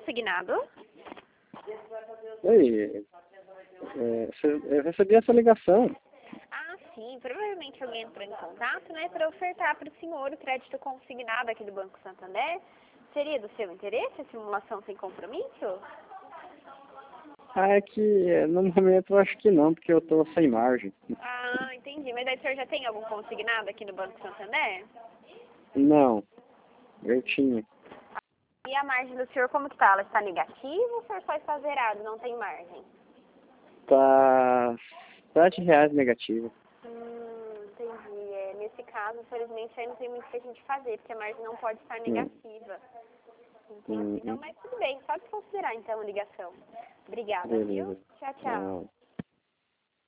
consignado? Oi, eu recebi essa ligação. Ah, sim, provavelmente alguém entrou em contato, né, para ofertar para o senhor o crédito consignado aqui do Banco Santander. Seria do seu interesse a simulação sem compromisso? Ah, é que no momento eu acho que não, porque eu tô sem margem. Ah, entendi. Mas aí o senhor já tem algum consignado aqui no Banco Santander? Não, eu tinha. E a margem do senhor como que tá? Ela está negativa ou o senhor só está zerado, não tem margem? Tá R$ 7 negativo. Entendi. Nesse caso, infelizmente, aí não tem muito o que a gente fazer, porque a margem não pode estar negativa. Entendi. Não, mas tudo bem, pode considerar então a ligação. Obrigada, viu? Beleza. Tchau, tchau.